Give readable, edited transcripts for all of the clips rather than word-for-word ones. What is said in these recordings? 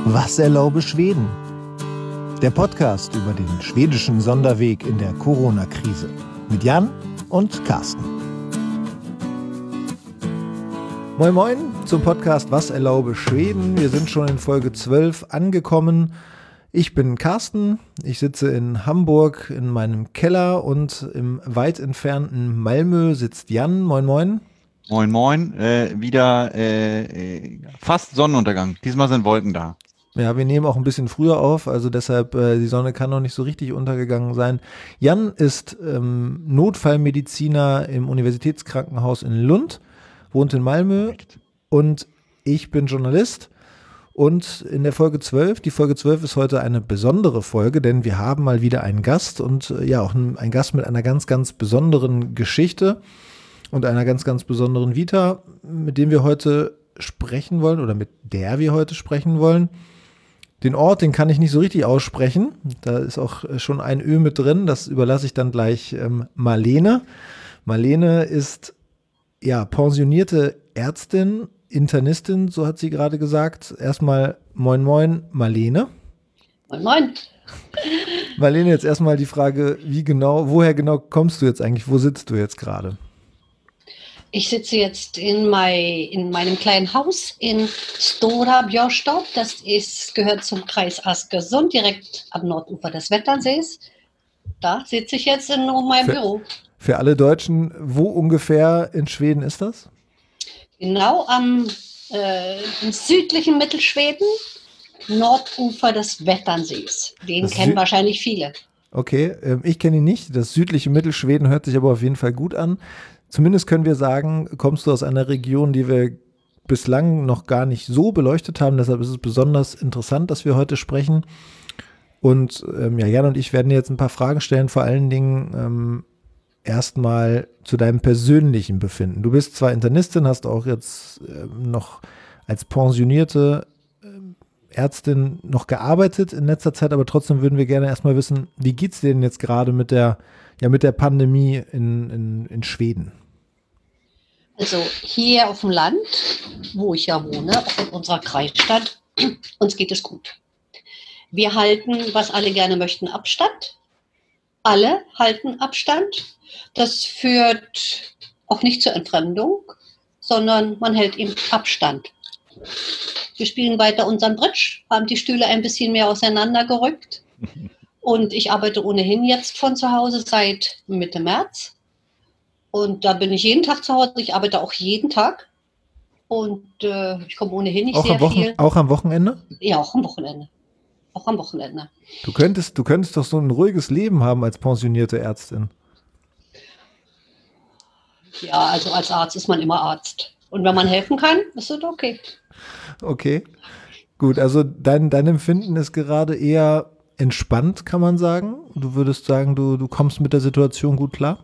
Was erlaube Schweden? Der Podcast über den schwedischen Sonderweg in der Corona-Krise mit Jan und Carsten. Moin Moin zum Podcast Was erlaube Schweden? Wir sind schon in Folge 12 angekommen. Ich bin Carsten, ich sitze in Hamburg in meinem Keller und im weit entfernten Malmö sitzt Jan. Moin Moin. Moin Moin, wieder fast Sonnenuntergang. Diesmal sind Wolken da. Ja, wir nehmen auch ein bisschen früher auf, also deshalb, die Sonne kann noch nicht so richtig untergegangen sein. Jan ist Notfallmediziner im Universitätskrankenhaus in Lund, wohnt in Malmö und ich bin Journalist. Und in der Folge 12, die Folge 12 ist heute eine besondere Folge, denn wir haben mal wieder einen Gast und ja auch einen Gast mit einer ganz, ganz besonderen Geschichte und einer ganz, ganz besonderen Vita, mit dem wir heute sprechen wollen oder mit der wir heute sprechen wollen. Den Ort, den kann ich nicht so richtig aussprechen. Da ist auch schon ein Ö mit drin. Das überlasse ich dann gleich Marlene. Marlene ist ja pensionierte Ärztin, Internistin, so hat sie gerade gesagt. Erstmal Moin Moin, Marlene. Moin Moin. Marlene, jetzt erstmal die Frage, woher genau kommst du jetzt eigentlich? Wo sitzt du jetzt gerade? Ich sitze jetzt in meinem kleinen Haus in Stora Björstad. Das gehört zum Kreis Askersund, direkt am Nordufer des Vätternsees. Da sitze ich jetzt in meinem Büro. Für alle Deutschen, wo ungefähr in Schweden ist das? Genau im südlichen Mittelschweden, Nordufer des Vätternsees. Den kennen wahrscheinlich viele. Okay, ich kenne ihn nicht. Das südliche Mittelschweden hört sich aber auf jeden Fall gut an. Zumindest können wir sagen, kommst du aus einer Region, die wir bislang noch gar nicht so beleuchtet haben. Deshalb ist es besonders interessant, dass wir heute sprechen. Und Jan und ich werden dir jetzt ein paar Fragen stellen, vor allen Dingen erstmal zu deinem persönlichen Befinden. Du bist zwar Internistin, hast auch jetzt noch als pensionierte Ärztin noch gearbeitet in letzter Zeit, aber trotzdem würden wir gerne erstmal wissen, wie geht's dir denn jetzt gerade mit der Pandemie in Schweden? Also hier auf dem Land, wo ich ja wohne, auch in unserer Kreisstadt, uns geht es gut. Wir halten, was alle gerne möchten, Abstand. Alle halten Abstand. Das führt auch nicht zur Entfremdung, sondern man hält eben Abstand. Wir spielen weiter unseren Bridge, haben die Stühle ein bisschen mehr auseinandergerückt. Und ich arbeite ohnehin jetzt von zu Hause seit Mitte März. Und da bin ich jeden Tag zu Hause. Ich arbeite auch jeden Tag. Und ich komme ohnehin nicht sehr viel. Auch am Wochenende? Ja, auch am Wochenende. Auch am Wochenende. Du könntest doch so ein ruhiges Leben haben als pensionierte Ärztin. Ja, also als Arzt ist man immer Arzt. Und wenn man helfen kann, ist es okay. Okay, gut. Also dein Empfinden ist gerade eher entspannt, kann man sagen. Du würdest sagen, du kommst mit der Situation gut klar?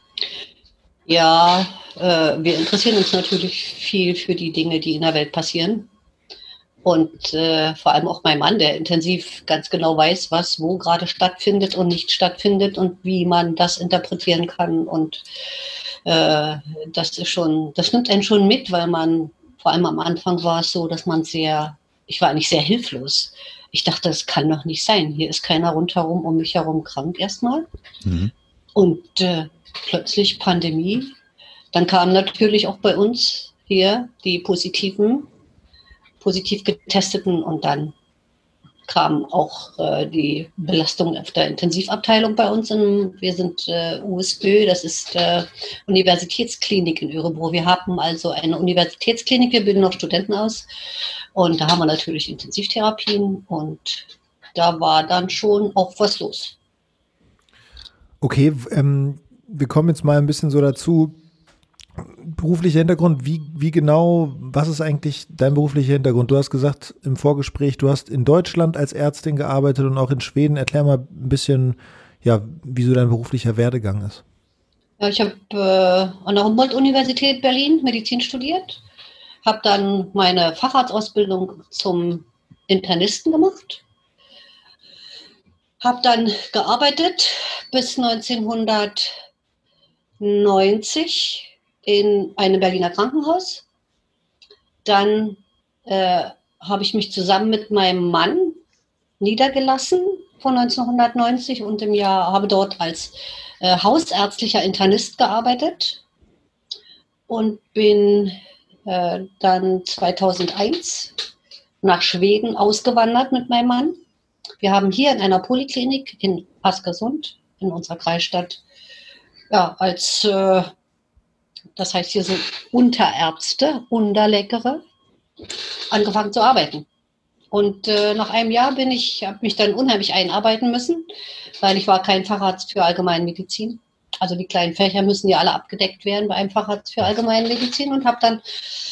Ja, wir interessieren uns natürlich viel für die Dinge, die in der Welt passieren. Und vor allem auch mein Mann, der intensiv ganz genau weiß, was wo gerade stattfindet und nicht stattfindet und wie man das interpretieren kann. Und das nimmt einen schon mit, weil man, vor allem am Anfang war es so, dass ich war eigentlich sehr hilflos. Ich dachte, das kann doch nicht sein. Hier ist keiner rundherum um mich herum krank erstmal. Mhm. Und plötzlich Pandemie. Dann kamen natürlich auch bei uns hier die positiv getesteten und dann kam auch die Belastung auf der Intensivabteilung bei uns. Wir sind USÖ, das ist Universitätsklinik in Örebro. Wir haben also eine Universitätsklinik, wir bilden auch Studenten aus und da haben wir natürlich Intensivtherapien und da war dann schon auch was los. Okay, wir kommen jetzt mal ein bisschen so dazu. Beruflicher Hintergrund, wie genau, was ist eigentlich dein beruflicher Hintergrund? Du hast gesagt im Vorgespräch, du hast in Deutschland als Ärztin gearbeitet und auch in Schweden. Erklär mal ein bisschen, ja, wie so dein beruflicher Werdegang ist. Ja, ich habe an der Humboldt-Universität Berlin Medizin studiert, habe dann meine Facharztausbildung zum Internisten gemacht, habe dann gearbeitet bis 1990 in einem Berliner Krankenhaus. Dann habe ich mich zusammen mit meinem Mann niedergelassen von 1990 und im Jahr habe dort als hausärztlicher Internist gearbeitet und bin dann 2001 nach Schweden ausgewandert mit meinem Mann. Wir haben hier in einer Poliklinik in Askersund, in unserer Kreisstadt, ja, als, das heißt hier so Unterärzte, Unterleckere, angefangen zu arbeiten. Und nach einem Jahr habe mich dann unheimlich einarbeiten müssen, weil ich war kein Facharzt für Allgemeinmedizin. Also die kleinen Fächer müssen ja alle abgedeckt werden bei einem Facharzt für Allgemeinmedizin und habe dann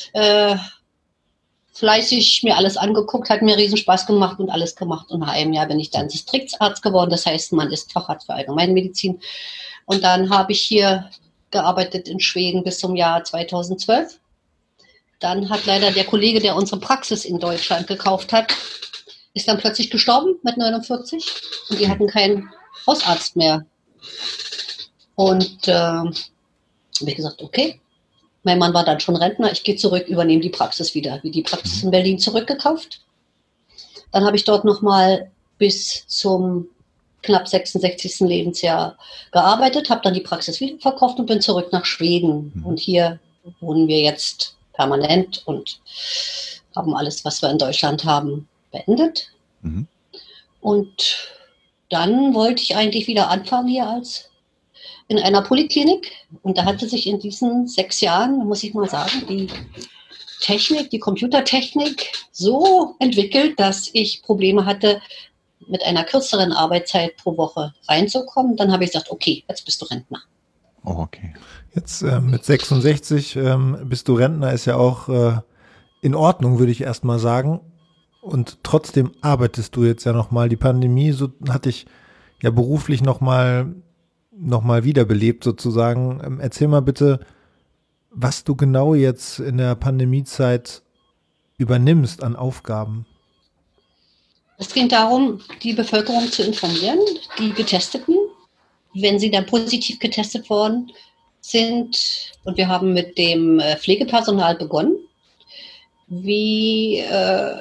fleißig mir alles angeguckt, hat mir riesen Spaß gemacht und alles gemacht. Und nach einem Jahr bin ich dann Distriktsarzt geworden. Das heißt, man ist Facharzt für Allgemeinmedizin. Und dann habe ich hier gearbeitet in Schweden bis zum Jahr 2012. Dann hat leider der Kollege, der unsere Praxis in Deutschland gekauft hat, ist dann plötzlich gestorben mit 49 und die hatten keinen Hausarzt mehr. Und habe ich gesagt, okay, mein Mann war dann schon Rentner, ich gehe zurück, übernehme die Praxis wieder. Wie die Praxis in Berlin zurückgekauft. Dann habe ich dort nochmal bis zum knapp 66. Lebensjahr gearbeitet, habe dann die Praxis wieder verkauft und bin zurück nach Schweden. Und hier wohnen wir jetzt permanent und haben alles, was wir in Deutschland haben, beendet. Mhm. Und dann wollte ich eigentlich wieder anfangen hier als in einer Poliklinik. Und da hatte sich in diesen 6 Jahren, muss ich mal sagen, die Technik, die Computertechnik so entwickelt, dass ich Probleme hatte, mit einer kürzeren Arbeitszeit pro Woche reinzukommen. Dann habe ich gesagt, okay, jetzt bist du Rentner. Oh, okay. Jetzt mit 66 bist du Rentner, ist ja auch in Ordnung, würde ich erst mal sagen. Und trotzdem arbeitest du jetzt ja nochmal. Die Pandemie so hat dich ja beruflich nochmal wiederbelebt sozusagen. Erzähl mal bitte, was du genau jetzt in der Pandemiezeit übernimmst an Aufgaben. Es ging darum, die Bevölkerung zu informieren, die Getesteten, wenn sie dann positiv getestet worden sind. Und wir haben mit dem Pflegepersonal begonnen. Ich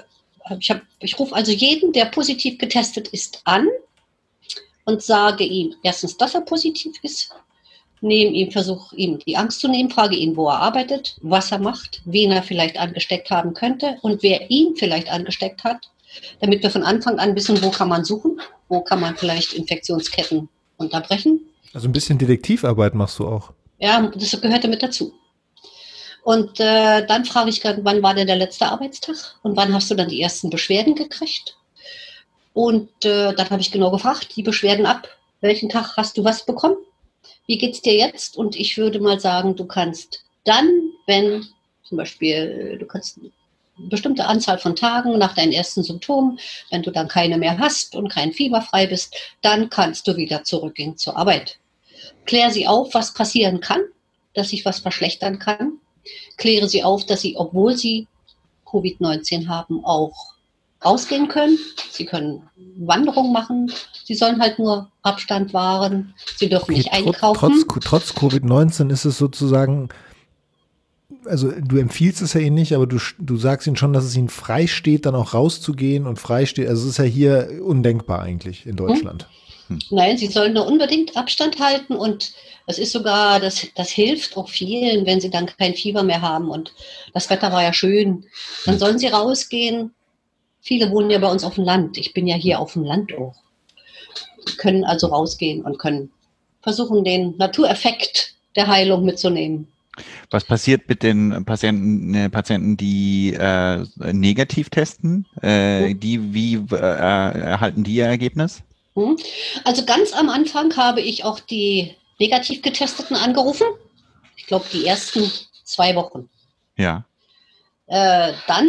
rufe also jeden, der positiv getestet ist, an und sage ihm erstens, dass er positiv ist, versuche ihm die Angst zu nehmen, frage ihn, wo er arbeitet, was er macht, wen er vielleicht angesteckt haben könnte und wer ihn vielleicht angesteckt hat, damit wir von Anfang an wissen, wo kann man suchen, wo kann man vielleicht Infektionsketten unterbrechen. Also ein bisschen Detektivarbeit machst du auch. Ja, das gehörte mit dazu. Und dann frage ich, wann war denn der letzte Arbeitstag und wann hast du dann die ersten Beschwerden gekriegt? Und dann habe ich genau gefragt, die Beschwerden ab, welchen Tag hast du was bekommen? Wie geht's dir jetzt? Und ich würde mal sagen, du kannst dann, wenn zum Beispiel, du kannst eine bestimmte Anzahl von Tagen nach deinen ersten Symptomen, wenn du dann keine mehr hast und kein Fieber frei bist, dann kannst du wieder zurückgehen zur Arbeit. Klär sie auf, was passieren kann, dass sich was verschlechtern kann. Kläre sie auf, dass sie, obwohl sie Covid-19 haben, auch rausgehen können. Sie können Wanderungen machen. Sie sollen halt nur Abstand wahren. Sie dürfen nicht einkaufen. Trotz Covid-19 ist es sozusagen, also du empfiehlst es ja ihnen nicht, aber du sagst ihnen schon, dass es ihnen frei steht, dann auch rauszugehen und frei steht. Also es ist ja hier undenkbar eigentlich in Deutschland. Nein, sie sollen nur unbedingt Abstand halten und es ist sogar, das hilft auch vielen, wenn sie dann kein Fieber mehr haben und das Wetter war ja schön. Dann sollen sie rausgehen. Viele wohnen ja bei uns auf dem Land. Ich bin ja hier auf dem Land auch. Können also rausgehen und können versuchen, den Natureffekt der Heilung mitzunehmen. Was passiert mit den Patienten, die negativ testen? Wie erhalten die ihr Ergebnis? Also ganz am Anfang habe ich auch die negativ Getesteten angerufen. Ich glaube, die ersten 2 Wochen. Ja. Dann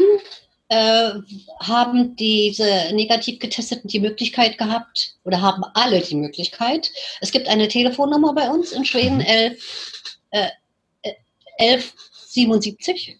haben diese negativ Getesteten die Möglichkeit gehabt, oder haben alle die Möglichkeit. Es gibt eine Telefonnummer bei uns in Schweden, 1177.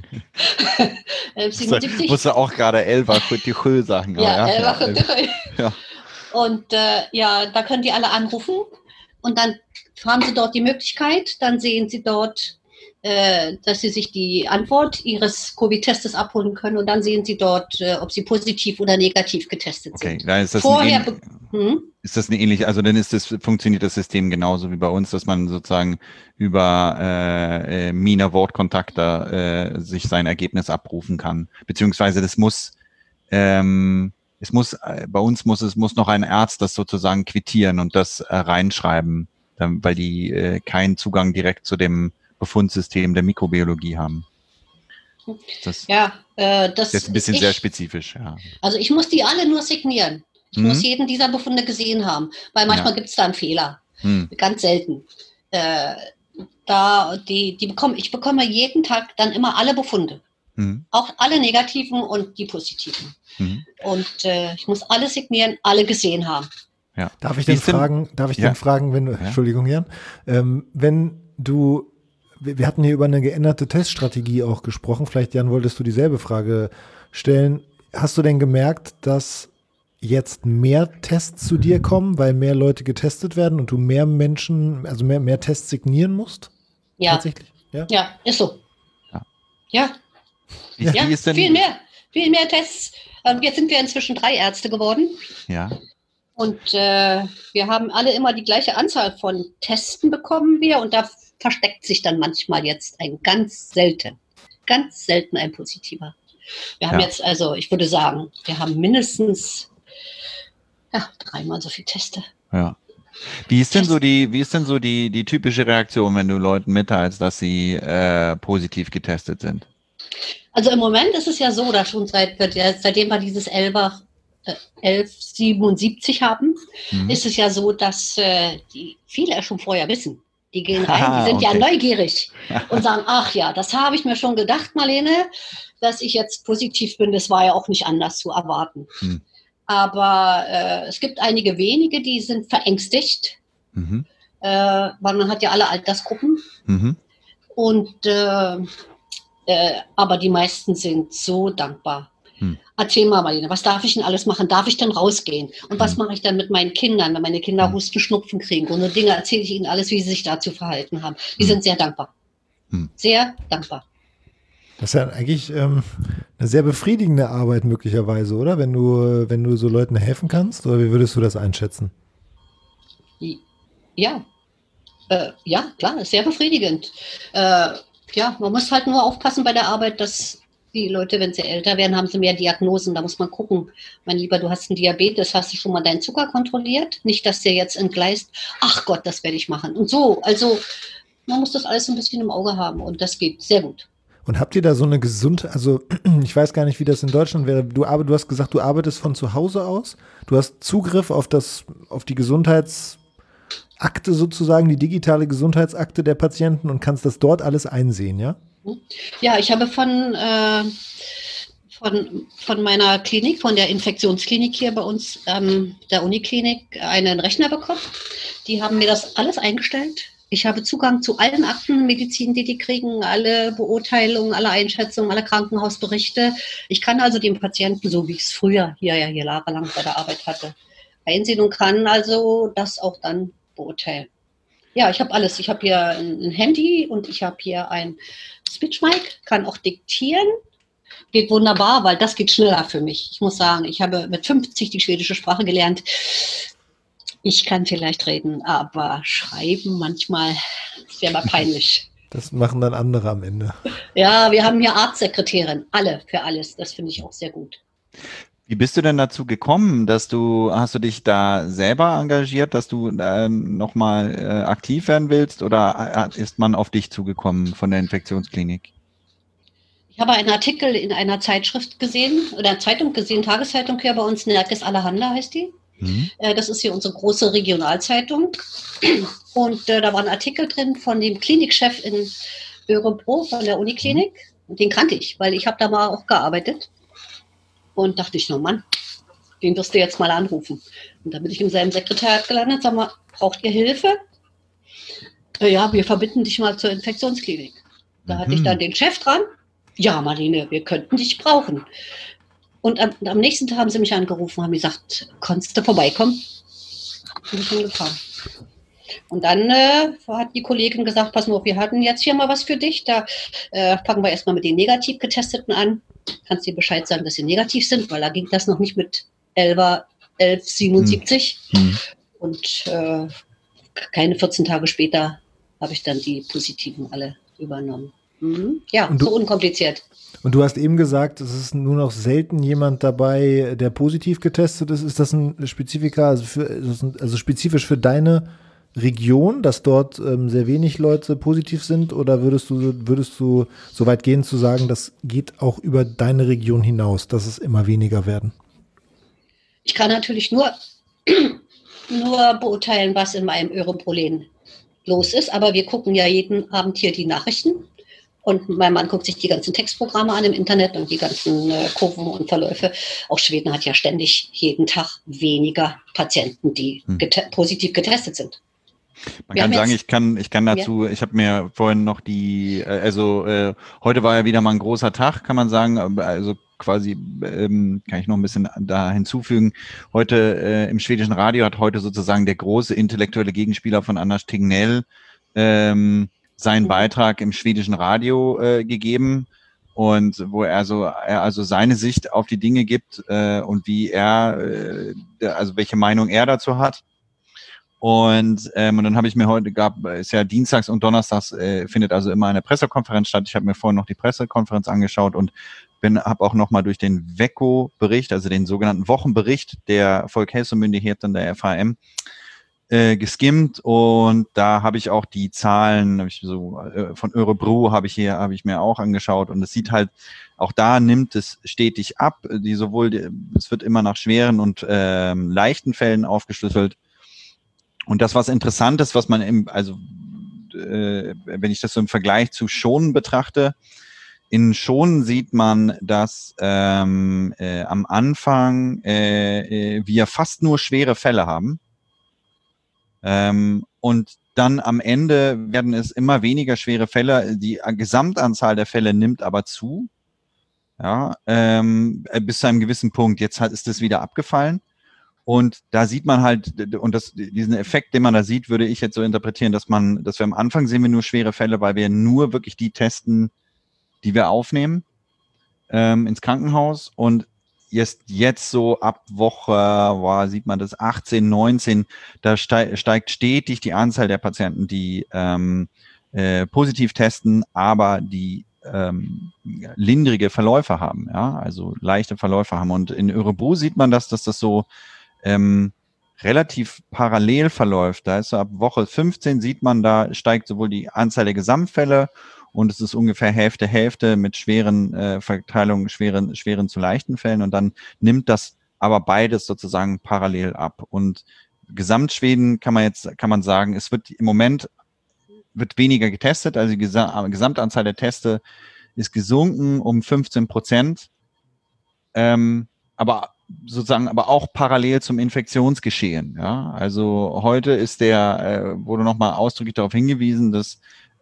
1177. Musst du auch gerade 1177 sagen. Ja, 1177. Ja. Und da können die alle anrufen und dann haben sie dort die Möglichkeit, dann sehen sie dort dass Sie sich die Antwort Ihres Covid-Testes abholen können und dann sehen Sie dort, ob Sie positiv oder negativ getestet Okay, sind. da ist das ist das eine ähnliche, also dann funktioniert das System genauso wie bei uns, dass man sozusagen über Mina Wortkontakte sich sein Ergebnis abrufen kann. Beziehungsweise bei uns muss noch ein Arzt das sozusagen quittieren und das reinschreiben, weil die keinen Zugang direkt zu dem Befundsystem der Mikrobiologie haben. Das das ist ein bisschen sehr spezifisch, ja. Also ich muss die alle nur signieren. Ich muss jeden dieser Befunde gesehen haben, weil manchmal gibt es da einen Fehler. Ganz selten. Ich bekomme jeden Tag dann immer alle Befunde. Auch alle negativen und die positiven. Und ich muss alle signieren, alle gesehen haben. Ja. Darf ich denn fragen, wenn du, Entschuldigung, Jan, wir hatten hier über eine geänderte Teststrategie auch gesprochen, vielleicht, Jan, wolltest du dieselbe Frage stellen. Hast du denn gemerkt, dass jetzt mehr Tests zu dir kommen, weil mehr Leute getestet werden und du mehr Menschen, also mehr Tests signieren musst? Ja. Tatsächlich? Ja, ist so. Ja. Wie ist denn viel mehr Tests. Jetzt sind wir inzwischen 3 Ärzte geworden. Ja. Und wir haben alle immer die gleiche Anzahl von Testen bekommen und da versteckt sich dann manchmal jetzt ganz selten ein positiver. Wir haben jetzt, also ich würde sagen, wir haben mindestens 3-mal so viele Teste. Ja. Wie ist denn so die typische Reaktion, wenn du Leuten mitteilst, dass sie positiv getestet sind? Also im Moment ist es ja so, dass schon seitdem wir dieses 1177 haben, ist es ja so, dass viele ja schon vorher wissen. Die gehen rein, die sind ja neugierig und sagen, ach ja, das habe ich mir schon gedacht, Marlene, dass ich jetzt positiv bin, das war ja auch nicht anders zu erwarten. Aber es gibt einige wenige, die sind verängstigt, weil man hat ja alle Altersgruppen. Und aber die meisten sind so dankbar. Erzähl mal, Marlene, was darf ich denn alles machen? Darf ich denn rausgehen? Und was mache ich dann mit meinen Kindern, wenn meine Kinder Husten, Schnupfen kriegen? Und so Dinge erzähle ich ihnen alles, wie sie sich dazu verhalten haben. Die sind sehr dankbar. Sehr dankbar. Das ist ja eigentlich eine sehr befriedigende Arbeit möglicherweise, oder? Wenn du so Leuten helfen kannst, oder wie würdest du das einschätzen? Ja, klar, ist sehr befriedigend. Man muss halt nur aufpassen bei der Arbeit, dass die Leute, wenn sie älter werden, haben sie mehr Diagnosen. Da muss man gucken. Mein Lieber, du hast einen Diabetes, hast du schon mal deinen Zucker kontrolliert? Nicht, dass der jetzt entgleist. Ach Gott, das werde ich machen. Und so, also man muss das alles ein bisschen im Auge haben und das geht sehr gut. Und habt ihr da so eine Gesundheit, also ich weiß gar nicht, wie das in Deutschland wäre. Du hast gesagt, du arbeitest von zu Hause aus. Du hast Zugriff auf die Gesundheitsakte sozusagen, die digitale Gesundheitsakte der Patienten und kannst das dort alles einsehen, ja? Ja, ich habe von meiner Klinik, von der Infektionsklinik hier bei uns, der Uniklinik, einen Rechner bekommen. Die haben mir das alles eingestellt. Ich habe Zugang zu allen Akten, Medizin, die kriegen, alle Beurteilungen, alle Einschätzungen, alle Krankenhausberichte. Ich kann also dem Patienten, so wie ich es früher hier jahrelang bei der Arbeit hatte, einsehen und kann also das auch dann beurteilen. Ja, ich habe alles. Ich habe hier ein Handy und ich habe hier ein Speechmic, kann auch diktieren. Geht wunderbar, weil das geht schneller für mich. Ich muss sagen, ich habe mit 50 die schwedische Sprache gelernt. Ich kann vielleicht reden, aber schreiben manchmal ist ja mal peinlich. Das machen dann andere am Ende. Ja, wir haben hier Arztsekretärin, alle für alles. Das finde ich auch sehr gut. Wie bist du denn dazu gekommen, hast du dich da selber engagiert, dass du nochmal aktiv werden willst, oder ist man auf dich zugekommen von der Infektionsklinik? Ich habe einen Artikel in einer Zeitschrift gesehen, oder Zeitung gesehen, Tageszeitung hier bei uns, Nerkes Allehanda heißt die. Das ist hier unsere große Regionalzeitung. Und da war ein Artikel drin von dem Klinikchef in Örebro, von der Uniklinik. Und den kannte ich, weil ich habe da mal auch gearbeitet. Und dachte ich, Mann, den wirst du jetzt mal anrufen. Und dann bin ich in seinem Sekretariat gelandet, sag mal, braucht ihr Hilfe? Ja, wir verbinden dich mal zur Infektionsklinik. Da hatte ich dann den Chef dran. Ja, Marlene, wir könnten dich brauchen. Und am nächsten Tag haben sie mich angerufen, haben gesagt, konntest du vorbeikommen? Und ich bin gefahren. Und dann hat die Kollegin gesagt, pass mal auf, wir hatten jetzt hier mal was für dich. Da fangen wir erstmal mit den negativ Getesteten an. Kannst dir Bescheid sagen, dass sie negativ sind, weil da ging das noch nicht mit 1177. Und keine 14 Tage später habe ich dann die Positiven alle übernommen. Ja, so unkompliziert. Und du hast eben gesagt, es ist nur noch selten jemand dabei, der positiv getestet ist. Ist das ein Spezifika, also spezifisch für deine Region, dass dort sehr wenig Leute positiv sind? Oder würdest du so weit gehen zu sagen, das geht auch über deine Region hinaus, dass es immer weniger werden? Ich kann natürlich nur beurteilen, was in meinem Örebrolen los ist. Aber wir gucken ja jeden Abend hier die Nachrichten. Und mein Mann guckt sich die ganzen Textprogramme an im Internet und die ganzen Kurven und Verläufe. Auch Schweden hat ja ständig jeden Tag weniger Patienten, die positiv getestet sind. Man kann sagen, ich kann dazu, ich habe mir vorhin noch heute war ja wieder mal ein großer Tag, kann man sagen, also quasi kann ich noch ein bisschen da hinzufügen. Heute im schwedischen Radio hat heute sozusagen der große intellektuelle Gegenspieler von Anders Tegnell seinen Beitrag im schwedischen Radio gegeben und wo er also seine Sicht auf die Dinge gibt und wie also welche Meinung er dazu hat. Und dann habe ich mir heute ist ja dienstags und donnerstags findet also immer eine Pressekonferenz statt. Ich habe mir vorhin noch die Pressekonferenz angeschaut und habe auch noch mal durch den WECO-Bericht, also den sogenannten Wochenbericht der Folkhälsomyndigheten der FHM, geskimmt, und da habe ich auch die Zahlen von Örebro habe ich mir auch angeschaut, und es sieht halt, auch da nimmt es stetig ab. Es wird immer nach schweren und leichten Fällen aufgeschlüsselt. Und das, was interessant ist, was man wenn ich das so im Vergleich zu Schonen betrachte, in Schonen sieht man, dass am Anfang wir fast nur schwere Fälle haben. Und dann am Ende werden es immer weniger schwere Fälle. Die Gesamtanzahl der Fälle nimmt aber zu. Ja, bis zu einem gewissen Punkt. Jetzt ist es wieder abgefallen. Und da sieht man halt, und diesen Effekt, den man da sieht, würde ich jetzt so interpretieren, dass wir am Anfang sehen wir nur schwere Fälle, weil wir nur wirklich die testen, die wir aufnehmen ins Krankenhaus. Und jetzt so ab Woche, sieht man das 18, 19, da steigt stetig die Anzahl der Patienten, die positiv testen, aber die lindrige Verläufe haben, ja, also leichte Verläufe haben. Und in Örebro sieht man, dass das so relativ parallel verläuft. Da ist so ab Woche 15 sieht man, da steigt sowohl die Anzahl der Gesamtfälle, und es ist ungefähr Hälfte mit schweren Verteilungen, schweren zu leichten Fällen, und dann nimmt das aber beides sozusagen parallel ab. Und Gesamtschweden kann man sagen, es wird im Moment weniger getestet, also die Gesamtanzahl der Teste ist gesunken um 15%, aber auch parallel zum Infektionsgeschehen. Ja? Also heute wurde nochmal ausdrücklich darauf hingewiesen, dass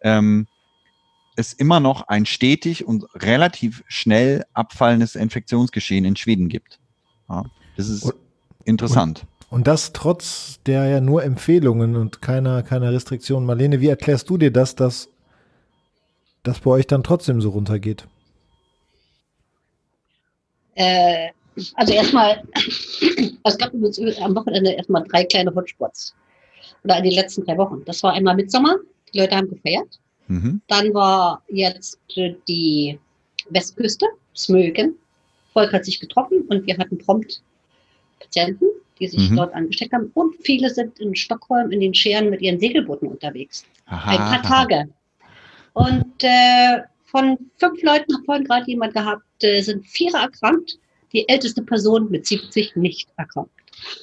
es immer noch ein stetig und relativ schnell abfallendes Infektionsgeschehen in Schweden gibt. Ja, das ist interessant. Und das trotz der ja nur Empfehlungen und keiner Restriktionen. Marlene, wie erklärst du dir das, dass das bei euch dann trotzdem so runtergeht? Also erstmal, es gab am Wochenende erstmal 3 kleine Hotspots. Oder in den letzten 3 Wochen. Das war einmal Mitsommer, die Leute haben gefeiert. Dann war jetzt die Westküste, Smögen. Volk hat sich getroffen und wir hatten prompt Patienten, die sich dort angesteckt haben. Und viele sind in Stockholm in den Schären mit ihren Segelbooten unterwegs. Ein paar Tage. Und von 5 Leuten, hat vorhin gerade jemand gehabt, sind 4 erkrankt. Die älteste Person mit 70 nicht erkrankt.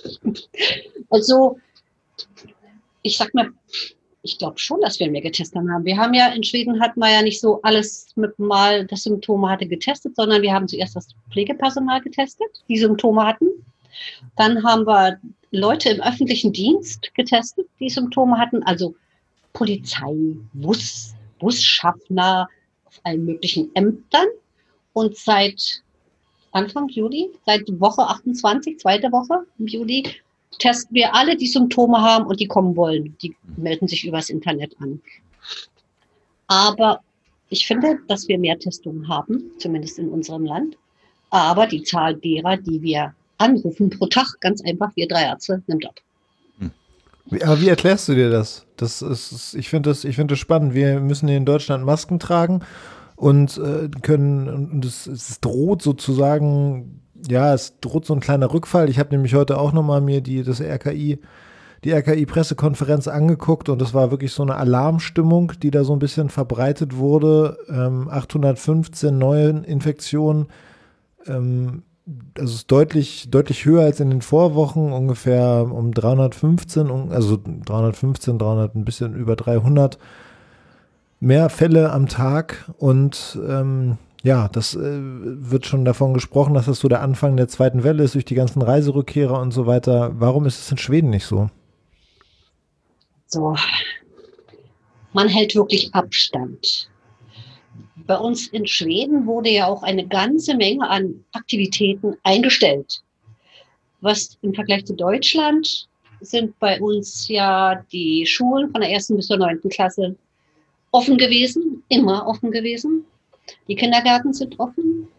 Also, ich sag mal, ich glaube schon, dass wir mehr getestet haben. Wir haben ja in Schweden hatten wir ja nicht so alles Mal, das Symptome hatte, getestet, sondern wir haben zuerst das Pflegepersonal getestet, die Symptome hatten. Dann haben wir Leute im öffentlichen Dienst getestet, die Symptome hatten, also Polizei, Busschaffner auf allen möglichen Ämtern. Und seit Anfang Juli, seit Woche 28, 2. Woche im Juli, testen wir alle, die Symptome haben und die kommen wollen. Die melden sich übers Internet an. Aber ich finde, dass wir mehr Testungen haben, zumindest in unserem Land. Aber die Zahl derer, die wir anrufen pro Tag, ganz einfach, wir 3 Ärzte, nimmt ab. Aber wie erklärst du dir das? Ich finde das spannend. Wir müssen in Deutschland Masken tragen und es droht sozusagen, ja, es droht so ein kleiner Rückfall. Ich habe nämlich heute auch nochmal mir die RKI-Pressekonferenz angeguckt und es war wirklich so eine Alarmstimmung, die da so ein bisschen verbreitet wurde. 815 neue Infektionen, also es ist deutlich höher als in den Vorwochen, ungefähr um 315, ein bisschen über 300 mehr Fälle am Tag und das wird schon davon gesprochen, dass das so der Anfang der zweiten Welle ist durch die ganzen Reiserückkehrer und so weiter. Warum ist es in Schweden nicht so? So, man hält wirklich Abstand. Bei uns in Schweden wurde ja auch eine ganze Menge an Aktivitäten eingestellt. Was im Vergleich zu Deutschland sind bei uns ja die Schulen von der 1. bis zur 9. Klasse offen gewesen, immer offen gewesen. Die Kindergärten sind offen.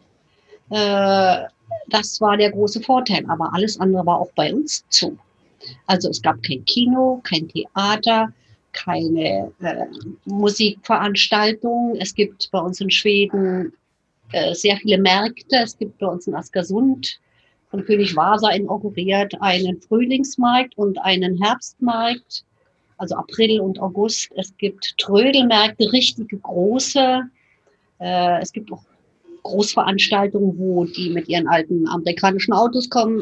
Das war der große Vorteil, aber alles andere war auch bei uns zu. Also es gab kein Kino, kein Theater, keine Musikveranstaltungen. Es gibt bei uns in Schweden sehr viele Märkte. Es gibt bei uns in Askersund von König Vasa inauguriert einen Frühlingsmarkt und einen Herbstmarkt, also April und August. Es gibt Trödelmärkte, richtige große. Es gibt auch Großveranstaltungen, wo die mit ihren alten amerikanischen Autos kommen.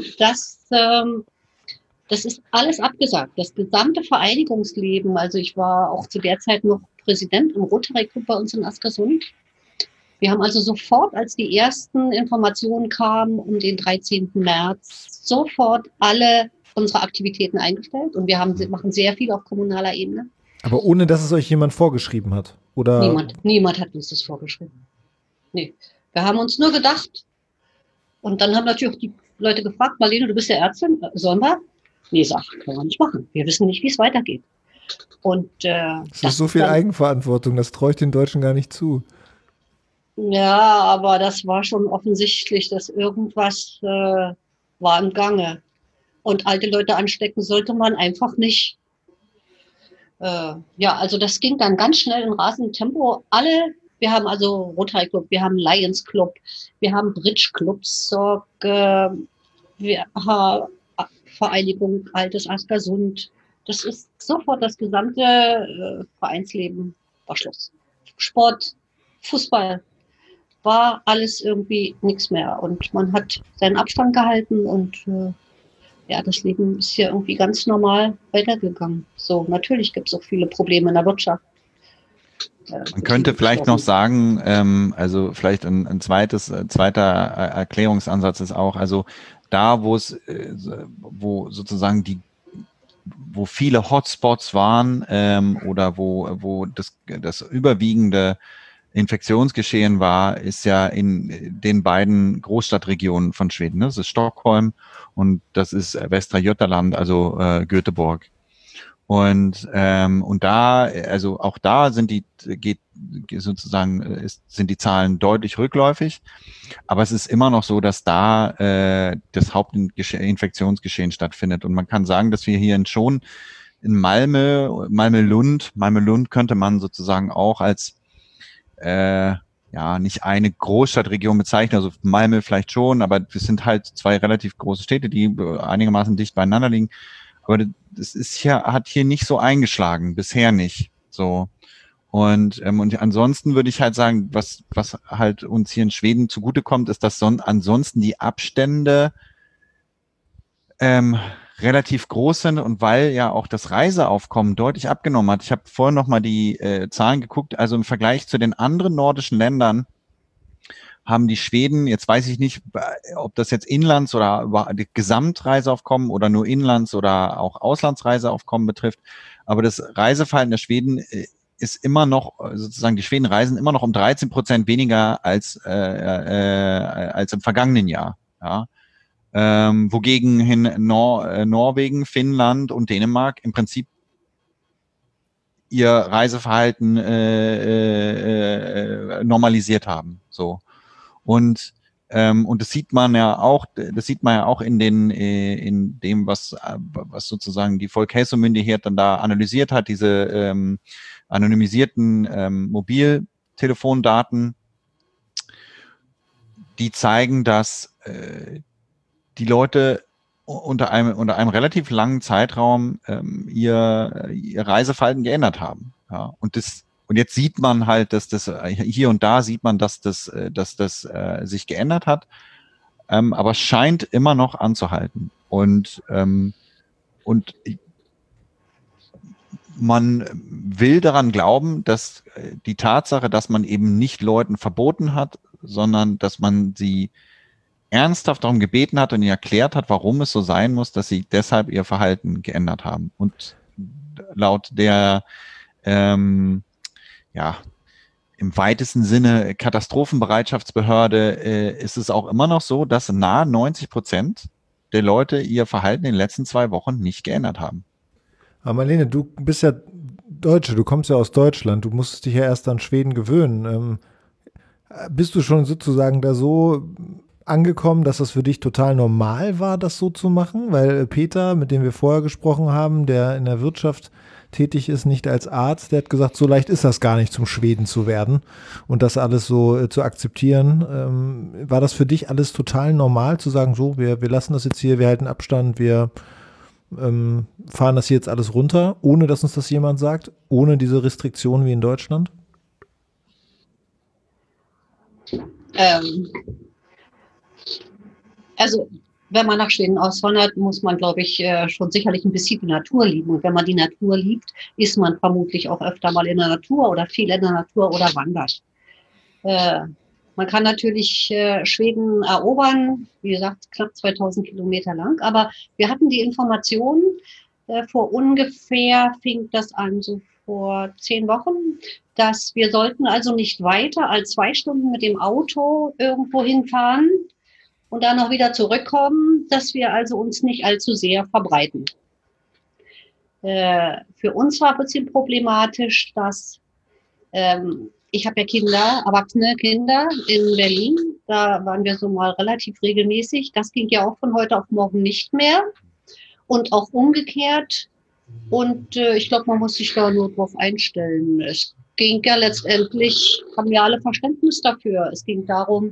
Das ist alles abgesagt. Das gesamte Vereinigungsleben, also ich war auch zu der Zeit noch Präsident im Rotary Club bei uns in Askersund. Wir haben also sofort, als die ersten Informationen kamen um den 13. März, sofort alle unsere Aktivitäten eingestellt und wir machen sehr viel auf kommunaler Ebene. Aber ohne, dass es euch jemand vorgeschrieben hat? Oder? Niemand hat uns das vorgeschrieben. Nee. Wir haben uns nur gedacht und dann haben natürlich auch die Leute gefragt, Marlene, du bist ja Ärztin, sollen wir? Nee, können wir nicht machen. Wir wissen nicht, wie es weitergeht. Und das ist so viel Eigenverantwortung, das traue ich den Deutschen gar nicht zu. Ja, aber das war schon offensichtlich, dass irgendwas war im Gange. Und alte Leute anstecken sollte man einfach nicht. Also das ging dann ganz schnell in rasendem Tempo. Wir haben also Rotary Club, wir haben Lions Club, wir haben Bridge Clubs, wir haben Vereinigung Altes Askersund. Das ist sofort das gesamte Vereinsleben war Schluss. Sport, Fußball, war alles irgendwie nichts mehr. Und man hat seinen Abstand gehalten und das Leben ist ja irgendwie ganz normal weitergegangen. So, natürlich gibt es auch viele Probleme in der Wirtschaft. Man könnte vielleicht noch sagen, also vielleicht ein zweiter Erklärungsansatz ist auch, also da, wo sozusagen wo viele Hotspots waren oder wo das überwiegende Infektionsgeschehen war, ist ja in den beiden Großstadtregionen von Schweden. Das ist Stockholm und das ist Västra Götaland, also Göteborg. Und da, also auch da sind die Zahlen deutlich rückläufig, aber es ist immer noch so, dass da das Hauptinfektionsgeschehen stattfindet. Und man kann sagen, dass wir hier schon in Malmö-Lund könnte man sozusagen auch als nicht eine Großstadtregion bezeichnen, also Malmö vielleicht schon, aber es sind halt 2 relativ große Städte, die einigermaßen dicht beieinander liegen. Aber hat hier nicht so eingeschlagen, bisher nicht. So. Und ansonsten würde ich halt sagen, was halt uns hier in Schweden zugutekommt, ist, dass ansonsten die Abstände relativ groß sind und weil ja auch das Reiseaufkommen deutlich abgenommen hat. Ich habe vorhin nochmal die Zahlen geguckt, also im Vergleich zu den anderen nordischen Ländern haben die Schweden, jetzt weiß ich nicht, ob das jetzt Inlands- oder Gesamtreiseaufkommen oder nur Inlands- oder auch Auslandsreiseaufkommen betrifft, aber das Reiseverhalten der Schweden ist immer noch, sozusagen die Schweden reisen immer noch um 13% weniger als im vergangenen Jahr. Ja. wogegen Norwegen, Finnland und Dänemark im Prinzip ihr Reiseverhalten normalisiert haben. So. Und das sieht man ja auch in dem, was sozusagen die Folkhälsomyndigheit dann da analysiert hat, diese anonymisierten Mobiltelefondaten, die zeigen, dass die Leute unter einem relativ langen Zeitraum ihr Reiseverhalten geändert haben. Ja, und jetzt sieht man halt, dass das hier und da sieht man, dass das sich geändert hat, aber es scheint immer noch anzuhalten. Und man will daran glauben, dass die Tatsache, dass man eben nicht Leuten verboten hat, sondern dass man sie ernsthaft darum gebeten hat und ihnen erklärt hat, warum es so sein muss, dass sie deshalb ihr Verhalten geändert haben. Und laut der im weitesten Sinne Katastrophenbereitschaftsbehörde ist es auch immer noch so, dass nahe 90% der Leute ihr Verhalten in den letzten 2 Wochen nicht geändert haben. Aber Marlene, du bist ja Deutsche, du kommst ja aus Deutschland, du musstest dich ja erst an Schweden gewöhnen. Bist du schon sozusagen da so angekommen, dass das für dich total normal war, das so zu machen? Weil Peter, mit dem wir vorher gesprochen haben, der in der Wirtschaft tätig ist, nicht als Arzt, der hat gesagt, so leicht ist das gar nicht, zum Schweden zu werden und das alles so zu akzeptieren. War das für dich alles total normal, zu sagen, so, wir lassen das jetzt hier, wir halten Abstand, wir fahren das hier jetzt alles runter, ohne dass uns das jemand sagt, ohne diese Restriktionen wie in Deutschland? Also, wenn man nach Schweden auswandert, muss man, glaube ich, schon sicherlich ein bisschen die Natur lieben. Und wenn man die Natur liebt, ist man vermutlich auch öfter mal in der Natur oder viel in der Natur oder wandert. Man kann natürlich Schweden erobern, wie gesagt, knapp 2000 Kilometer lang. Aber wir hatten die Information, vor ungefähr fing das an, so vor 10 Wochen, dass wir sollten also nicht weiter als 2 Stunden mit dem Auto irgendwo hinfahren und dann noch wieder zurückkommen, dass wir also uns nicht allzu sehr verbreiten. Für uns war ein bisschen problematisch, dass ich habe ja Kinder, erwachsene Kinder in Berlin, da waren wir so mal relativ regelmäßig. Das ging ja auch von heute auf morgen nicht mehr und auch umgekehrt. Und ich glaube, man muss sich da nur drauf einstellen. Es ging ja letztendlich, haben wir alle Verständnis dafür. Es ging darum,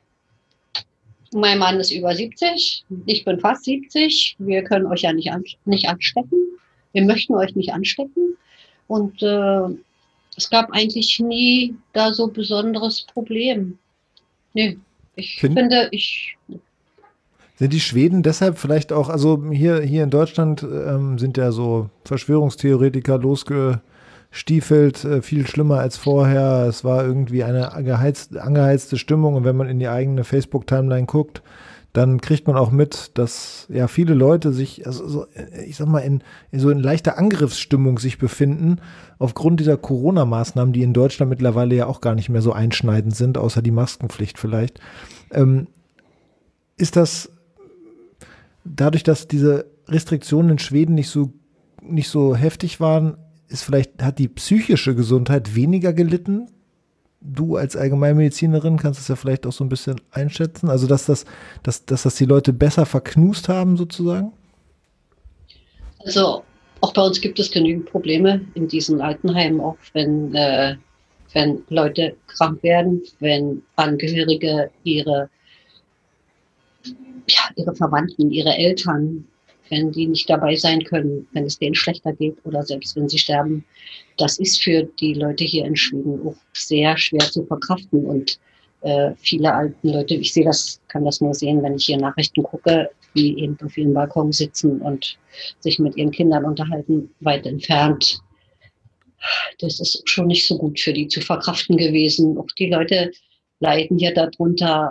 mein Mann ist über 70, ich bin fast 70. Wir können euch ja nicht anstecken. Wir möchten euch nicht anstecken. Und es gab eigentlich nie da so besonderes Problem. Nee, finde. Sind die Schweden deshalb vielleicht auch, also hier in Deutschland sind ja so Verschwörungstheoretiker losgestiefelt, viel schlimmer als vorher. Es war irgendwie eine angeheizte Stimmung und wenn man in die eigene Facebook-Timeline guckt, dann kriegt man auch mit, dass ja viele Leute sich, also so, ich sag mal, in leichter Angriffsstimmung sich befinden, aufgrund dieser Corona-Maßnahmen, die in Deutschland mittlerweile ja auch gar nicht mehr so einschneidend sind, außer die Maskenpflicht vielleicht. Ist das dadurch, dass diese Restriktionen in Schweden nicht so heftig waren, hat die psychische Gesundheit weniger gelitten? Du als Allgemeinmedizinerin kannst es ja vielleicht auch so ein bisschen einschätzen. Also, dass das die Leute besser verknust haben, sozusagen? Also, auch bei uns gibt es genügend Probleme in diesen Altenheimen, auch wenn Leute krank werden, wenn Angehörige ihre Verwandten, ihre Eltern, wenn die nicht dabei sein können, wenn es denen schlechter geht oder selbst wenn sie sterben. Das ist für die Leute hier in Schweden auch sehr schwer zu verkraften. Und viele alten Leute, kann das nur sehen, wenn ich hier Nachrichten gucke, die eben auf ihrem Balkon sitzen und sich mit ihren Kindern unterhalten, weit entfernt. Das ist schon nicht so gut für die zu verkraften gewesen. Auch die Leute leiden hier darunter.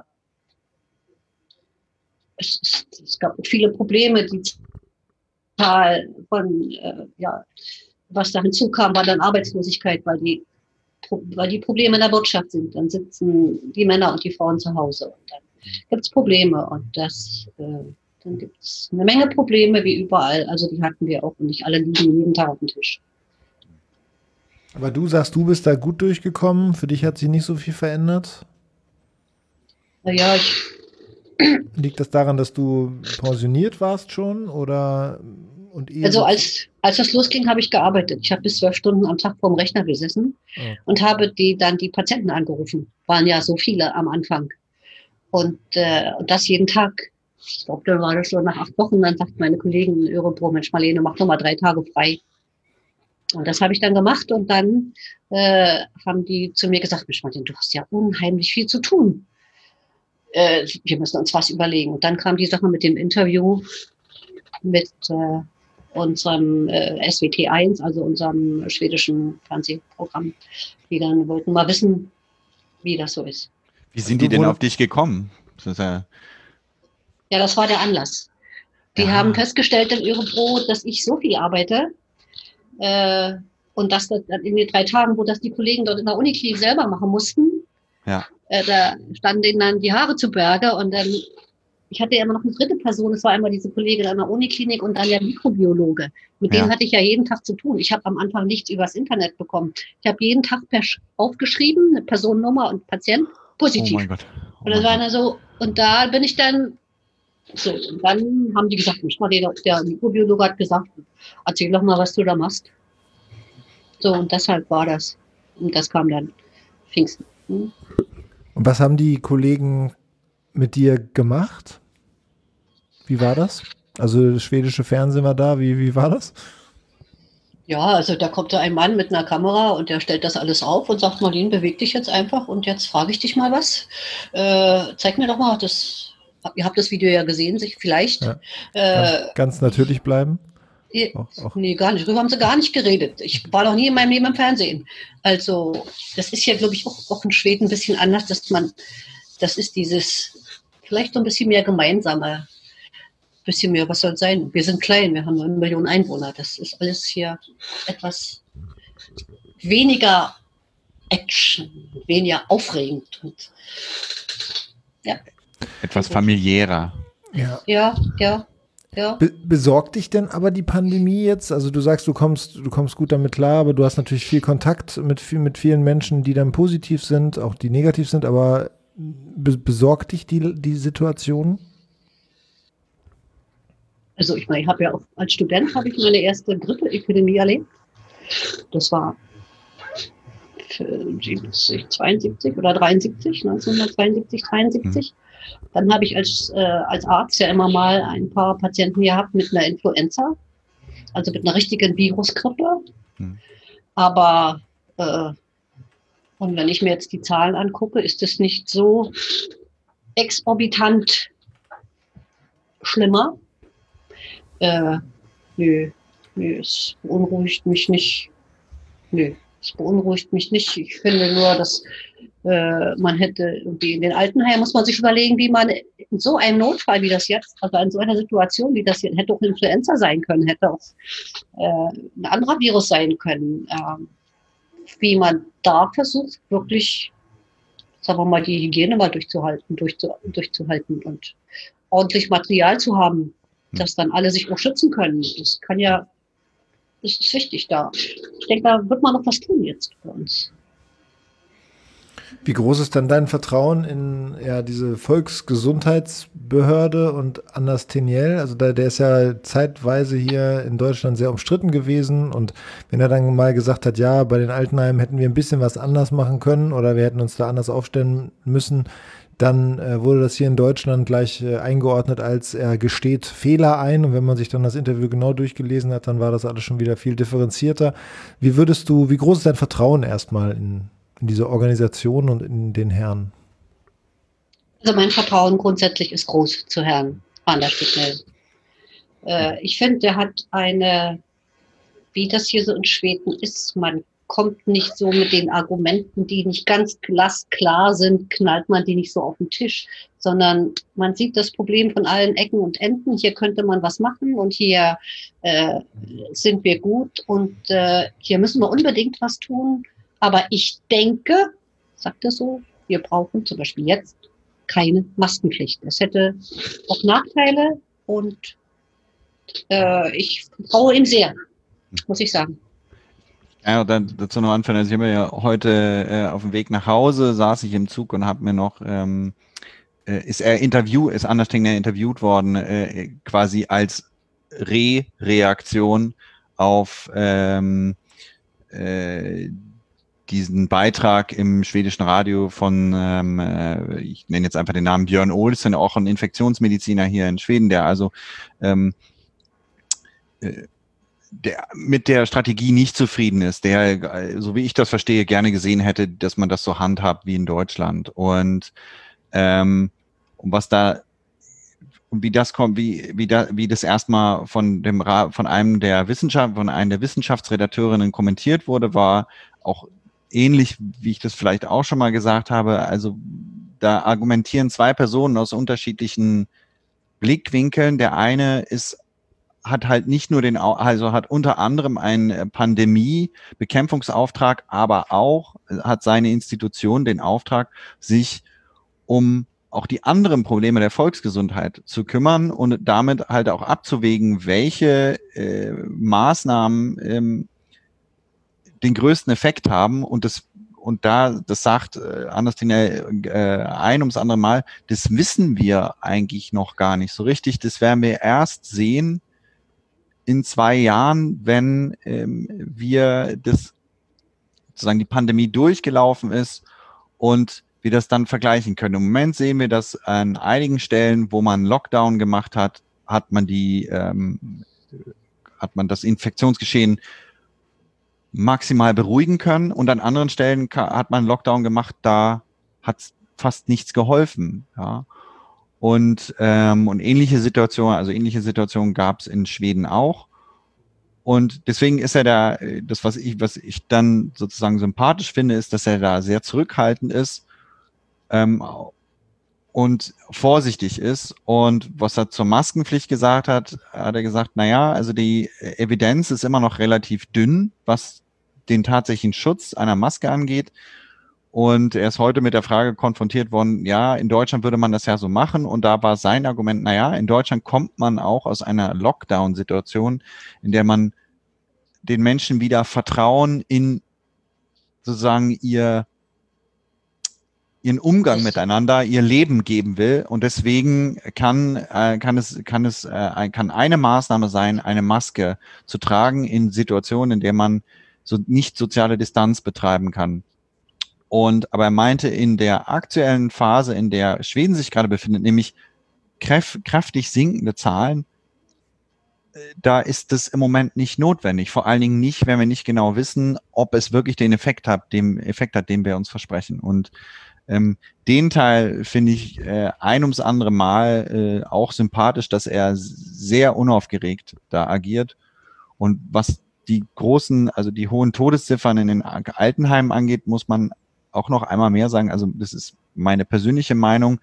Es gab viele Probleme, die Zahl von, was da hinzukam, war dann Arbeitslosigkeit, weil die Probleme in der Wirtschaft sind. Dann sitzen die Männer und die Frauen zu Hause. Und dann gibt es Probleme. Und dann gibt es eine Menge Probleme wie überall. Also die hatten wir auch und nicht alle liegen jeden Tag auf dem Tisch. Aber du sagst, du bist da gut durchgekommen. Für dich hat sich nicht so viel verändert? Naja, liegt das daran, dass du pensioniert warst schon? Oder also als das losging, habe ich gearbeitet. Ich habe bis 12 Stunden am Tag vorm Rechner gesessen und habe die Patienten angerufen. Waren ja so viele am Anfang. Und das jeden Tag. Ich glaube, dann war das so nach 8 Wochen. Dann sagt meine Kollegin in Örebro, Mensch, Marlene, mach doch mal 3 Tage frei. Und das habe ich dann gemacht. Und dann haben die zu mir gesagt, Mensch, Marlene, du hast ja unheimlich viel zu tun. Wir müssen uns was überlegen. Und dann kam die Sache mit dem Interview mit unserem SWT1, also unserem schwedischen Fernsehprogramm. Die dann wollten mal wissen, wie das so ist. Wie sind die denn auf dich gekommen? Ja, das war der Anlass. Die haben festgestellt in Örebro, dass ich so viel arbeite und dass das in den 3 Tagen, wo das die Kollegen dort in der Uniklinik selber machen mussten, da standen denen dann die Haare zu Berge und dann, ich hatte ja immer noch eine 3. Person, es war einmal diese Kollegin an der Uniklinik und dann der Mikrobiologe. Mit denen hatte ich ja jeden Tag zu tun. Ich habe am Anfang nichts übers Internet bekommen. Ich habe jeden Tag aufgeschrieben, eine Personennummer und Patient, positiv. Oh mein Gott. Und das war dann so, und da bin ich dann, so, und dann haben die gesagt, der Mikrobiologe hat gesagt, erzähl doch mal, was du da machst. So, und deshalb war das. Und das kam dann Pfingsten. Und was haben die Kollegen mit dir gemacht? Wie war das? Also das schwedische Fernsehen war da, wie war das? Ja, also da kommt so ein Mann mit einer Kamera und der stellt das alles auf und sagt, Marlene, beweg dich jetzt einfach und jetzt frage ich dich mal was. Zeig mir doch mal, ihr habt das Video ja gesehen, vielleicht. Ja. Ganz natürlich bleiben? Nee, gar nicht. Darüber haben sie gar nicht geredet. Ich war noch nie in meinem Leben im Fernsehen. Also, das ist ja, glaube ich, auch in Schweden ein bisschen anders, das ist dieses, vielleicht so ein bisschen mehr gemeinsame, bisschen mehr, was soll es sein? Wir sind klein, wir haben 1 Million Einwohner. Das ist alles hier etwas weniger Action, weniger aufregend. Und, etwas familiärer. Ja. Besorgt dich denn aber die Pandemie jetzt? Also du sagst, du kommst gut damit klar, aber du hast natürlich viel Kontakt mit vielen Menschen, die dann positiv sind, auch die negativ sind, aber besorgt dich die Situation? Also ich meine, ich habe ja auch als Student habe ich meine erste Grippeepidemie erlebt. Das war 1972 oder 1973. Dann habe ich als Arzt ja immer mal ein paar Patienten gehabt mit einer Influenza, also mit einer richtigen Virusgrippe. Aber und wenn ich mir jetzt die Zahlen angucke, ist es nicht so exorbitant schlimmer. Nö, es beunruhigt mich nicht. Es beunruhigt mich nicht. Ich finde nur, dass man hätte irgendwie in den Altenheimen muss man sich überlegen, wie man in so einem Notfall wie das jetzt, also in so einer Situation wie das jetzt, hätte auch Influenza sein können, hätte auch ein anderer Virus sein können, wie man da versucht, wirklich, sagen wir mal, die Hygiene mal durchzuhalten und ordentlich Material zu haben, dass dann alle sich auch schützen können. Das ist wichtig da. Ich denke, da wird man noch was tun jetzt bei uns. Wie groß ist dann dein Vertrauen in diese Volksgesundheitsbehörde und Anders Teniel? Also der ist ja zeitweise hier in Deutschland sehr umstritten gewesen und wenn er dann mal gesagt hat, ja, bei den Altenheimen hätten wir ein bisschen was anders machen können oder wir hätten uns da anders aufstellen müssen, dann wurde das hier in Deutschland gleich eingeordnet als er gesteht Fehler ein und wenn man sich dann das Interview genau durchgelesen hat, dann war das alles schon wieder viel differenzierter. Wie groß ist dein Vertrauen erstmal in diese Organisation und in den Herrn? Also mein Vertrauen grundsätzlich ist groß zu Herrn Anders Teniel. Ich finde, der hat wie das hier so in Schweden ist, man kommt nicht so mit den Argumenten, die nicht ganz glasklar sind, knallt man die nicht so auf den Tisch, sondern man sieht das Problem von allen Ecken und Enden. Hier könnte man was machen und hier sind wir gut und hier müssen wir unbedingt was tun. Aber ich denke, sagt er so, wir brauchen zum Beispiel jetzt keine Maskenpflicht. Es hätte auch Nachteile und ich traue ihm sehr, muss ich sagen. Ja, dann dazu noch anfangen. Also ich habe ja heute auf dem Weg nach Hause saß ich im Zug und habe mir noch ist Anders Tingner interviewt worden, quasi als Reaktion auf diesen Beitrag im schwedischen Radio von, ich nenne jetzt einfach den Namen Björn Olsen, auch ein Infektionsmediziner hier in Schweden, der also der mit der Strategie nicht zufrieden ist, der, so wie ich das verstehe, gerne gesehen hätte, dass man das so handhabt wie in Deutschland. Und was da, wie das kommt, wie das erstmal von einer der Wissenschaftsredakteurinnen kommentiert wurde, war auch ähnlich, wie ich das vielleicht auch schon mal gesagt habe. Also da argumentieren zwei Personen aus unterschiedlichen Blickwinkeln. Der eine hat halt nicht nur hat unter anderem einen Pandemie-Bekämpfungsauftrag, aber auch hat seine Institution den Auftrag, sich um auch die anderen Probleme der Volksgesundheit zu kümmern und damit halt auch abzuwägen, welche Maßnahmen den größten Effekt haben. Das sagt Anders Tingner ein ums andere Mal, das wissen wir eigentlich noch gar nicht so richtig. Das werden wir erst sehen in 2 Jahren, wenn wir sozusagen die Pandemie durchgelaufen ist und wir das dann vergleichen können. Im Moment sehen wir, dass an einigen Stellen, wo man Lockdown gemacht hat, hat man das Infektionsgeschehen maximal beruhigen können und an anderen Stellen hat man Lockdown gemacht, da hat fast nichts geholfen. Ja. Und ähnliche Situationen gab es in Schweden auch. Und deswegen ist er was ich dann sozusagen sympathisch finde, ist, dass er da sehr zurückhaltend ist und vorsichtig ist. Und was er zur Maskenpflicht gesagt hat er gesagt, also die Evidenz ist immer noch relativ dünn, was den tatsächlichen Schutz einer Maske angeht. Und er ist heute mit der Frage konfrontiert worden, ja, in Deutschland würde man das ja so machen. Und da war sein Argument, in Deutschland kommt man auch aus einer Lockdown-Situation, in der man den Menschen wieder Vertrauen in sozusagen ihren Umgang miteinander, ihr Leben geben will. Und deswegen kann eine Maßnahme sein, eine Maske zu tragen in Situationen, in der man so nicht soziale Distanz betreiben kann. Aber er meinte, in der aktuellen Phase, in der Schweden sich gerade befindet, nämlich kräftig sinkende Zahlen, da ist es im Moment nicht notwendig. Vor allen Dingen nicht, wenn wir nicht genau wissen, ob es wirklich den Effekt hat, den wir uns versprechen. Und den Teil finde ich ein ums andere Mal auch sympathisch, dass er sehr unaufgeregt da agiert. Und was die hohen Todesziffern in den Altenheimen angeht, muss man auch noch einmal mehr sagen. Also das ist meine persönliche Meinung,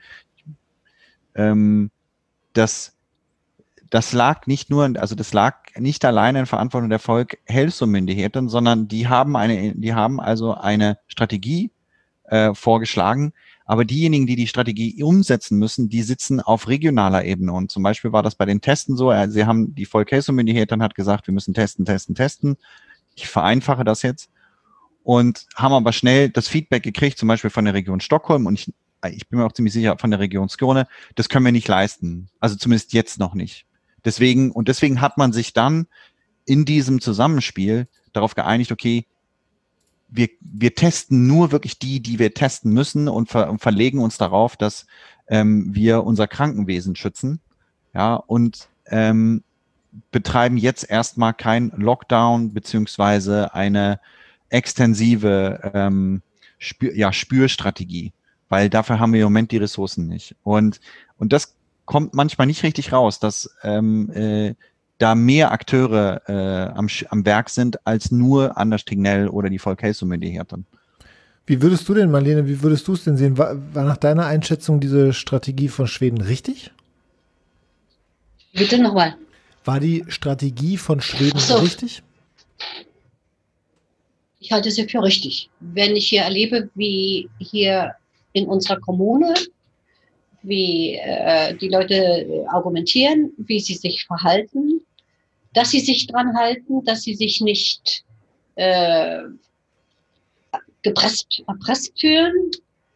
dass das lag nicht alleine in Verantwortung der Folkhälsomyndigheten, sondern die haben also eine Strategie vorgeschlagen, aber diejenigen, die die Strategie umsetzen müssen, die sitzen auf regionaler Ebene. Und zum Beispiel war das bei den Testen so, die Folkhälsomyndigheten hat gesagt, wir müssen testen. Ich vereinfache das jetzt. Und haben aber schnell das Feedback gekriegt, zum Beispiel von der Region Stockholm und ich bin mir auch ziemlich sicher von der Region Skåne, das können wir nicht leisten. Also zumindest jetzt noch nicht. Deswegen hat man sich dann in diesem Zusammenspiel darauf geeinigt, okay, wir testen nur wirklich die wir testen müssen und verlegen uns darauf, dass wir unser Krankenwesen schützen, ja, und betreiben jetzt erstmal kein Lockdown beziehungsweise eine extensive Spürstrategie, weil dafür haben wir im Moment die Ressourcen nicht. Und das kommt manchmal nicht richtig raus, dass da mehr Akteure am Werk sind als nur Anders Tingner oder die Folkhälsomyndigheten. Wie würdest du denn, Marlene, es denn sehen? War nach deiner Einschätzung diese Strategie von Schweden richtig? Bitte nochmal. War die Strategie von Schweden richtig? Ich halte sie für richtig. Wenn ich hier erlebe, wie hier in unserer Kommune wie die Leute argumentieren, wie sie sich verhalten, dass sie sich dran halten, dass sie sich nicht erpresst fühlen.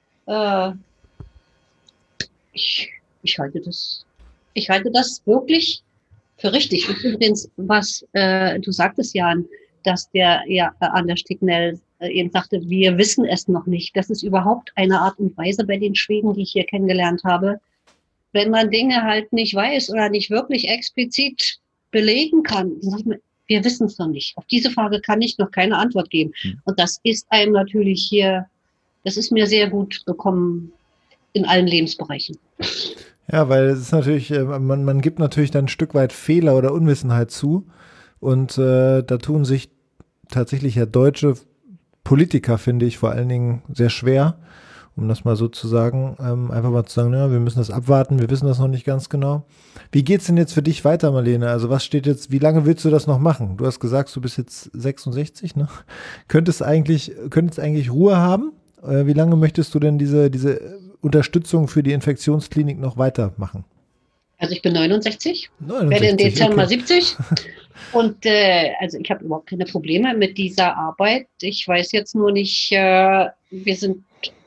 Ich halte das wirklich für richtig. Und übrigens, was du sagtest, Jan, dass der Anders Stignell eben sagte, wir wissen es noch nicht. Das ist überhaupt eine Art und Weise bei den Schweden, die ich hier kennengelernt habe. Wenn man Dinge halt nicht weiß oder nicht wirklich explizit belegen kann, dann sagt man, wir wissen es noch nicht. Auf diese Frage kann ich noch keine Antwort geben. Und das ist einem natürlich hier, das ist mir sehr gut bekommen in allen Lebensbereichen. Ja, weil es ist natürlich, man gibt natürlich dann ein Stück weit Fehler oder Unwissenheit zu. Und da tun sich tatsächlich ja deutsche Politiker, finde ich, vor allen Dingen sehr schwer, um das mal so zu sagen, einfach mal zu sagen, ja, wir müssen das abwarten, wir wissen das noch nicht ganz genau. Wie geht's denn jetzt für dich weiter, Marlene? Also was steht jetzt, wie lange willst du das noch machen? Du hast gesagt, du bist jetzt 66, ne? Könntest eigentlich Ruhe haben? Wie lange möchtest du denn diese Unterstützung für die Infektionsklinik noch weitermachen? Also ich bin 69, werde im Dezember 70 und also ich habe überhaupt keine Probleme mit dieser Arbeit. Ich weiß jetzt nur nicht, wir sind,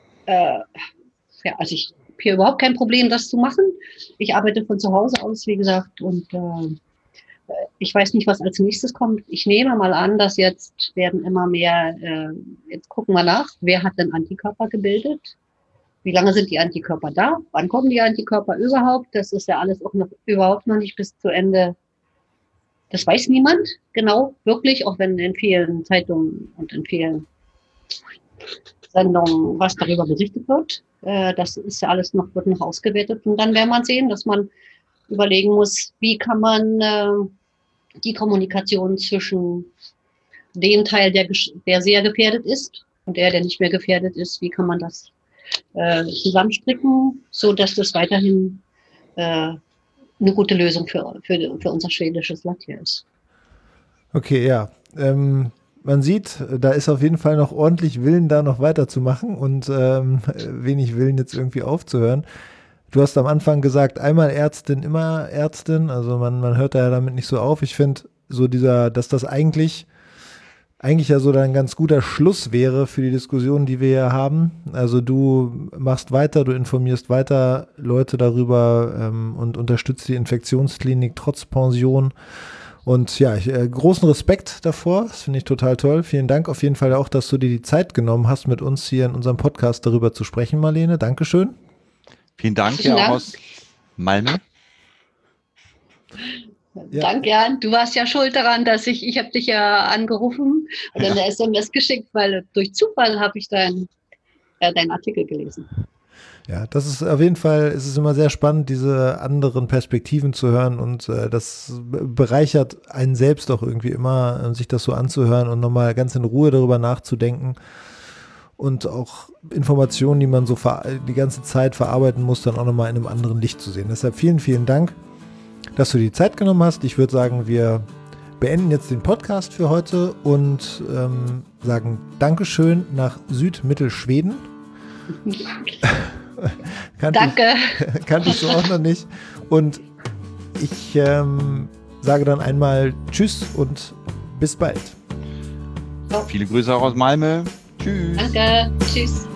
also ich habe hier überhaupt kein Problem, das zu machen. Ich arbeite von zu Hause aus, wie gesagt, und ich weiß nicht, was als nächstes kommt. Ich nehme mal an, dass jetzt werden immer mehr, jetzt gucken wir nach, wer hat denn Antikörper gebildet? Wie lange sind die Antikörper da? Wann kommen die Antikörper überhaupt? Das ist ja alles auch noch überhaupt noch nicht bis zu Ende. Das weiß niemand genau, wirklich, auch wenn in vielen Zeitungen und in vielen Sendungen was darüber berichtet wird. Das ist ja alles noch, wird noch ausgewertet. Und dann werden wir sehen, dass man überlegen muss, wie kann man die Kommunikation zwischen dem Teil, der sehr gefährdet ist und der nicht mehr gefährdet ist, wie kann man das zusammenstricken, so dass das weiterhin eine gute Lösung für unser schwedisches Land hier ist. Okay, ja. Man sieht, da ist auf jeden Fall noch ordentlich Willen, da noch weiterzumachen und wenig Willen, jetzt irgendwie aufzuhören. Du hast am Anfang gesagt, einmal Ärztin, immer Ärztin. Also man hört da ja damit nicht so auf. Ich finde so dass das eigentlich ja so ein ganz guter Schluss wäre für die Diskussion, die wir hier haben. Also du machst weiter, du informierst weiter Leute darüber und unterstützt die Infektionsklinik trotz Pension. Und ja, großen Respekt davor, das finde ich total toll. Vielen Dank auf jeden Fall auch, dass du dir die Zeit genommen hast, mit uns hier in unserem Podcast darüber zu sprechen, Marlene. Dankeschön. Vielen Dank, ja, auch aus Malmö. Ja. Danke, Jan. Du warst ja schuld daran, dass ich habe dich ja angerufen und eine SMS geschickt, weil durch Zufall habe ich deinen Artikel gelesen. Ja, das ist auf jeden Fall, es ist immer sehr spannend, diese anderen Perspektiven zu hören und das bereichert einen selbst auch irgendwie immer, sich das so anzuhören und nochmal ganz in Ruhe darüber nachzudenken und auch Informationen, die man so die ganze Zeit verarbeiten muss, dann auch nochmal in einem anderen Licht zu sehen. Deshalb vielen, vielen Dank, dass du die Zeit genommen hast. Ich würde sagen, wir beenden jetzt den Podcast für heute und sagen Dankeschön nach Südmittelschweden. Danke. Kannte ich so auch noch nicht. Und ich sage dann einmal Tschüss und bis bald. Viele Grüße auch aus Malmö. Tschüss. Danke. Tschüss.